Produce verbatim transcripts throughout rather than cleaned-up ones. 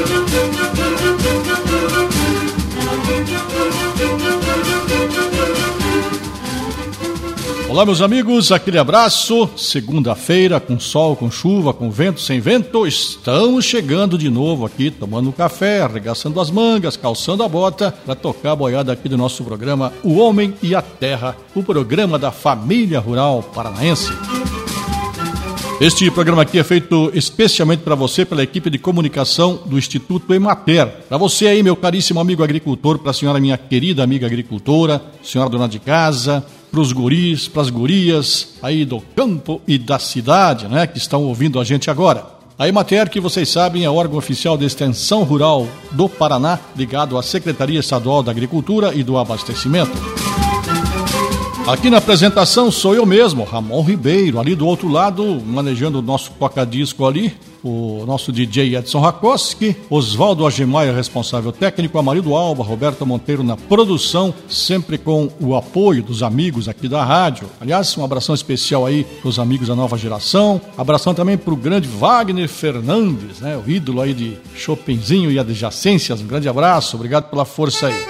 Olá, meus amigos, aquele abraço. Segunda-feira, com sol, com chuva, com vento, sem vento, estamos chegando de novo aqui, tomando um café, arregaçando as mangas, calçando a bota, para tocar a boiada aqui do nosso programa O Homem e a Terra, o programa da família rural paranaense. Este programa aqui é feito especialmente para você, pela equipe de comunicação do Instituto Emater. Para você aí, meu caríssimo amigo agricultor, para a senhora, minha querida amiga agricultora, senhora dona de casa, para os guris, para as gurias aí do campo e da cidade, né, que estão ouvindo a gente agora. A Emater, que vocês sabem, é órgão oficial de extensão rural do Paraná, ligado à Secretaria Estadual da Agricultura e do Abastecimento. Aqui na apresentação sou eu mesmo, Ramon Ribeiro, ali do outro lado, manejando o nosso toca-disco ali, o nosso D J Edson Rakoski, Oswaldo Agemai, responsável técnico, Amarildo Alba, Roberto Monteiro na produção, sempre com o apoio dos amigos aqui da rádio. Aliás, um abração especial aí para os amigos da nova geração, abração também para o grande Wagner Fernandes, né, o ídolo aí de Chopinzinho e adjacências, um grande abraço, obrigado pela força aí.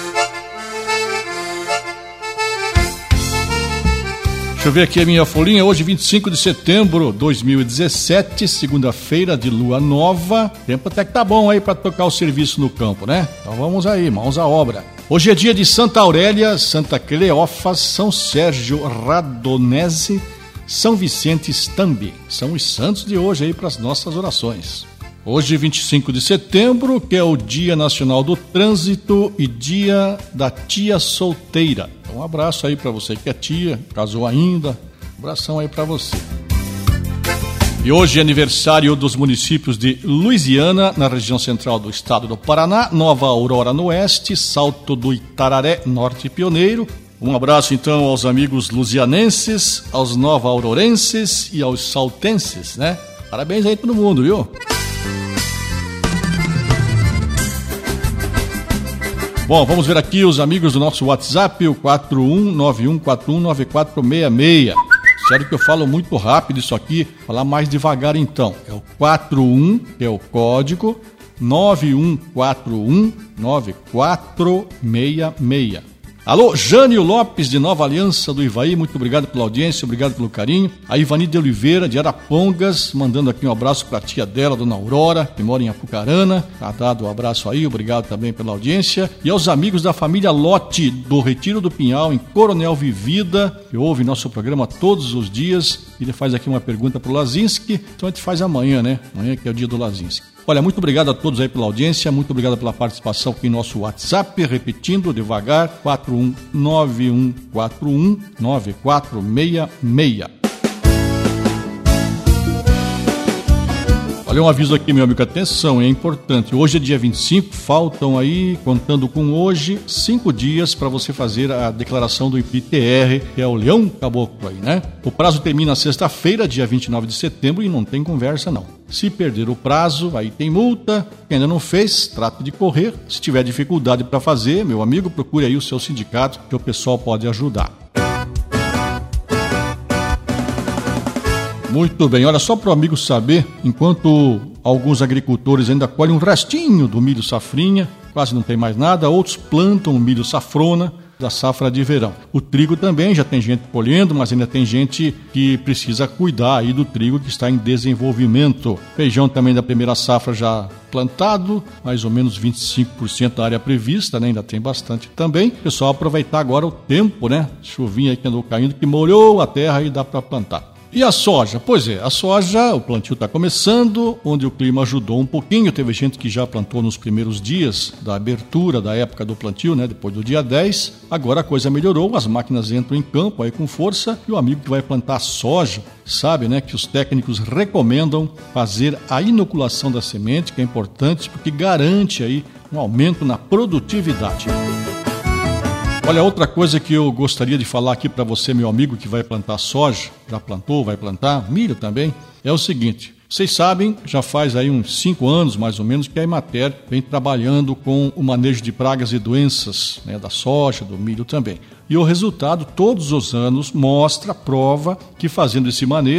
Deixa eu ver aqui a minha folhinha, hoje vinte e cinco de setembro de dois mil e dezessete, segunda-feira de lua nova, tempo até que tá bom aí para tocar o serviço no campo, né? Então vamos aí, mãos à obra. Hoje é dia de Santa Aurélia, Santa Cleófas, São Sérgio Radonese, São Vicente Stambi, são os santos de hoje aí para as nossas orações. Hoje, vinte e cinco de setembro, que é o Dia Nacional do Trânsito e Dia da Tia Solteira. Um abraço aí para você que é tia, casou ainda, um abração aí para você. E hoje é aniversário dos municípios de Luisiana, na região central do estado do Paraná, Nova Aurora no oeste, Salto do Itararé, norte pioneiro. Um abraço então aos amigos lusianenses, aos nova aurorenses e aos saltenses, né? Parabéns aí todo mundo, viu? Bom, vamos ver aqui os amigos do nosso WhatsApp, o quatro um nove um quatro um nove quatro seis seis. Sério que eu falo muito rápido isso aqui, vou falar mais devagar então. É o quatro um, que é o código, nove um quatro um nove quatro seis seis. Alô, Jânio Lopes de Nova Aliança do Ivaí, muito obrigado pela audiência, obrigado pelo carinho. A Ivani de Oliveira de Arapongas, mandando aqui um abraço para a tia dela, dona Aurora, que mora em Apucarana. Tá dado um abraço aí, obrigado também pela audiência. E aos amigos da família Lote do Retiro do Pinhal, em Coronel Vivida, que ouve nosso programa todos os dias. Ele faz aqui uma pergunta para o Lazinski, então a gente faz amanhã, né? Amanhã que é o dia do Lazinski. Olha, muito obrigado a todos aí pela audiência, muito obrigado pela participação aqui no nosso WhatsApp, repetindo devagar, quatro um nove um quatro um nove quatro seis seis. Olha um aviso aqui, meu amigo, atenção, é importante. Hoje é dia vinte e cinco, faltam aí, contando com hoje, cinco dias para você fazer a declaração do I P T R, que é o Leão Caboclo aí, né? O prazo termina sexta-feira, dia vinte e nove de setembro, e não tem conversa não. Se perder o prazo, aí tem multa. Quem ainda não fez, trate de correr. Se tiver dificuldade para fazer, meu amigo, procure aí o seu sindicato, que o pessoal pode ajudar. Muito bem, olha, só para o amigo saber, enquanto alguns agricultores ainda colhem um restinho do milho safrinha, quase não tem mais nada, outros plantam o milho safrona da safra de verão. O trigo também, já tem gente colhendo, mas ainda tem gente que precisa cuidar aí do trigo que está em desenvolvimento. Feijão também da primeira safra já plantado, mais ou menos vinte e cinco por cento da área prevista, né? Ainda tem bastante também. Pessoal, aproveitar agora o tempo, né? Chuvinha aí que andou caindo, que molhou a terra e dá para plantar. E a soja? Pois é, a soja, o plantio está começando, onde o clima ajudou um pouquinho. Teve gente que já plantou nos primeiros dias da abertura da época do plantio, né? Depois do dia dez. Agora a coisa melhorou, as máquinas entram em campo aí com força. E o amigo que vai plantar soja sabe, né, que os técnicos recomendam fazer a inoculação da semente, que é importante porque garante aí um aumento na produtividade. Olha, outra coisa que eu gostaria de falar aqui para você, meu amigo que vai plantar soja, já plantou, vai plantar, milho também, é o seguinte: vocês sabem, já faz aí uns cinco anos mais ou menos que a Emater vem trabalhando com o manejo de pragas e doenças, né, da soja, do milho também. E o resultado todos os anos mostra, prova que fazendo esse manejo,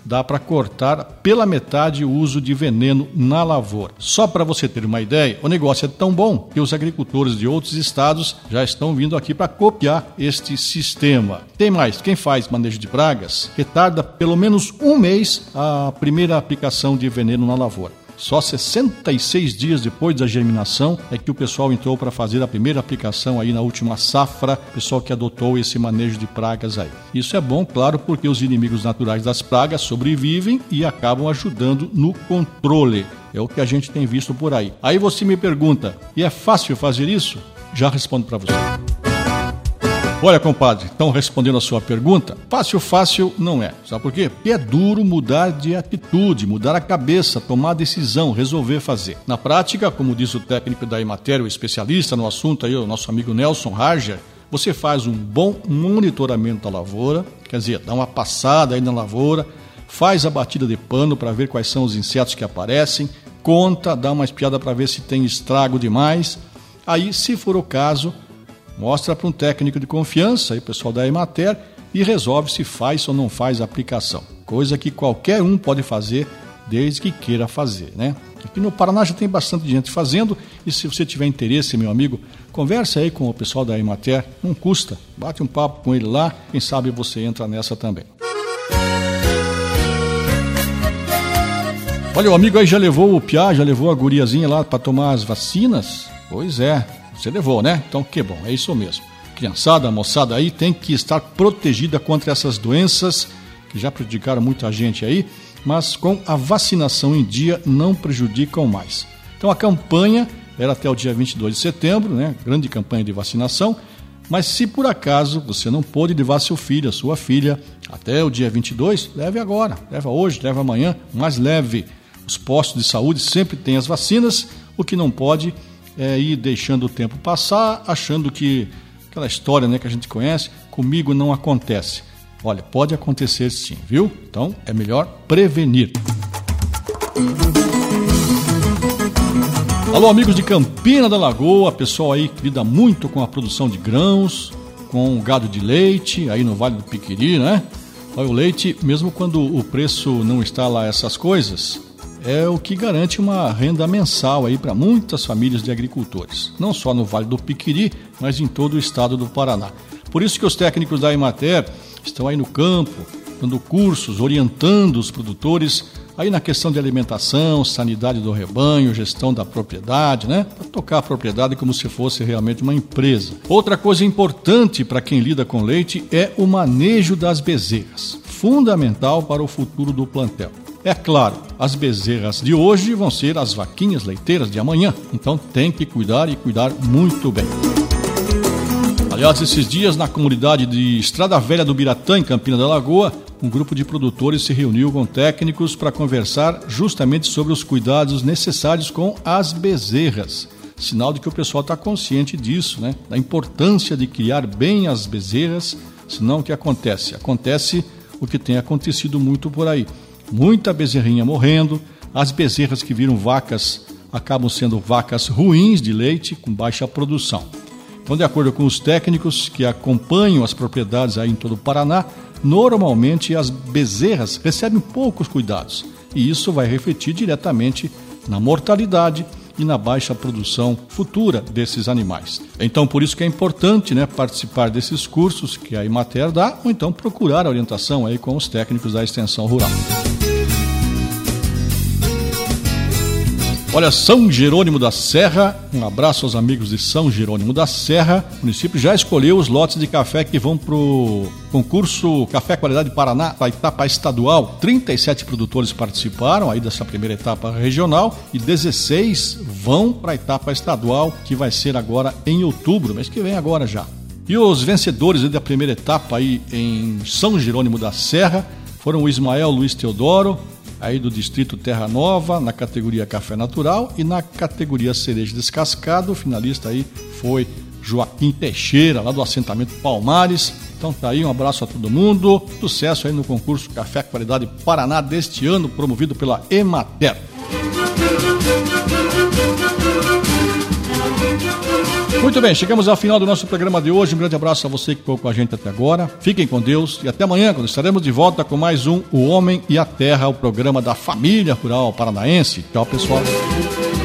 dá para cortar pela metade o uso de veneno na lavoura. Só para você ter uma ideia, o negócio é tão bom que os agricultores de outros estados já estão vindo aqui para copiar este sistema. Tem mais, quem faz manejo de pragas retarda pelo menos um mês a primeira aplicação de veneno na lavoura. Só sessenta e seis dias depois da germinação é que o pessoal entrou para fazer a primeira aplicação aí na última safra, pessoal que adotou esse manejo de pragas aí. Isso é bom, claro, porque os inimigos naturais das pragas sobrevivem e acabam ajudando no controle. É o que a gente tem visto por aí. Aí você me pergunta, e é fácil fazer isso? Já respondo para você. Olha, compadre, então respondendo a sua pergunta, fácil, fácil não é. Sabe por quê? Porque é duro mudar de atitude, mudar a cabeça, tomar decisão, resolver fazer. Na prática, como diz o técnico da Emater, o especialista no assunto aí, o nosso amigo Nelson Rager, você faz um bom monitoramento da lavoura, quer dizer, dá uma passada aí na lavoura, faz a batida de pano para ver quais são os insetos que aparecem, conta, dá uma espiada para ver se tem estrago demais. Aí, se for o caso, mostra para um técnico de confiança, aí, o pessoal da Emater, e resolve se faz ou não faz a aplicação. Coisa que qualquer um pode fazer, desde que queira fazer, né? Aqui no Paraná já tem bastante gente fazendo, e se você tiver interesse, meu amigo, converse aí com o pessoal da Emater, não custa, bate um papo com ele lá, quem sabe você entra nessa também. Olha, o amigo aí já levou o piá, já levou a guriazinha lá para tomar as vacinas? Pois é. Você levou, né? Então, que bom, é isso mesmo. Criançada, moçada aí tem que estar protegida contra essas doenças que já prejudicaram muita gente aí, mas com a vacinação em dia não prejudicam mais. Então, a campanha era até o dia vinte e dois de setembro, né? Grande campanha de vacinação, mas se por acaso você não pôde levar seu filho, a sua filha, até o dia vinte e dois, leve agora, leve hoje, leve amanhã, mas leve. Os postos de saúde sempre têm as vacinas, o que não pode é ir deixando o tempo passar, achando que aquela história, né, que a gente conhece, comigo não acontece. Olha, pode acontecer sim, viu? Então é melhor prevenir. Alô, amigos de Campina da Lagoa, pessoal aí que lida muito com a produção de grãos, com gado de leite, aí no Vale do Piquiri, né? Olha, o leite, mesmo quando o preço não está lá essas coisas, é o que garante uma renda mensal aí para muitas famílias de agricultores, não só no Vale do Piquiri, mas em todo o estado do Paraná. Por isso que os técnicos da Emater estão aí no campo, dando cursos, orientando os produtores aí na questão de alimentação, sanidade do rebanho, gestão da propriedade, né? Para tocar a propriedade como se fosse realmente uma empresa. Outra coisa importante para quem lida com leite é o manejo das bezerras, fundamental para o futuro do plantel. É claro, as bezerras de hoje vão ser as vaquinhas leiteiras de amanhã, então tem que cuidar e cuidar muito bem. Aliás, esses dias na comunidade de Estrada Velha do Biratã, em Campina da Lagoa, um grupo de produtores se reuniu com técnicos para conversar justamente sobre os cuidados necessários com as bezerras. Sinal de que o pessoal está consciente disso, né? Da importância de criar bem as bezerras, senão o que acontece? Acontece o que tem acontecido muito por aí. Muita bezerrinha morrendo, as bezerras que viram vacas acabam sendo vacas ruins de leite, com baixa produção. Então, de acordo com os técnicos que acompanham as propriedades aí em todo o Paraná, normalmente as bezerras recebem poucos cuidados e isso vai refletir diretamente na mortalidade e na baixa produção futura desses animais. Então, por isso que é importante, né, participar desses cursos que a Emater dá, ou então procurar a orientação aí com os técnicos da extensão rural. Olha, São Jerônimo da Serra, um abraço aos amigos de São Jerônimo da Serra. O município já escolheu os lotes de café que vão para o concurso Café Qualidade Paraná, a etapa estadual. trinta e sete produtores participaram aí dessa primeira etapa regional e dezesseis vão para a etapa estadual, que vai ser agora em outubro, mês que vem agora já. E os vencedores da primeira etapa aí em São Jerônimo da Serra foram o Ismael Luiz Teodoro, aí do distrito Terra Nova, na categoria Café Natural, e na categoria Cereja Descascado, o finalista aí foi Joaquim Teixeira, lá do assentamento Palmares. Então tá aí, um abraço a todo mundo, sucesso aí no concurso Café Qualidade Paraná deste ano, promovido pela Emater. Muito Muito bem, chegamos ao final do nosso programa de hoje. Um grande abraço a você que ficou com a gente até agora. Fiquem com Deus e até amanhã, quando estaremos de volta com mais um O Homem e a Terra, o programa da família rural paranaense. Tchau, pessoal.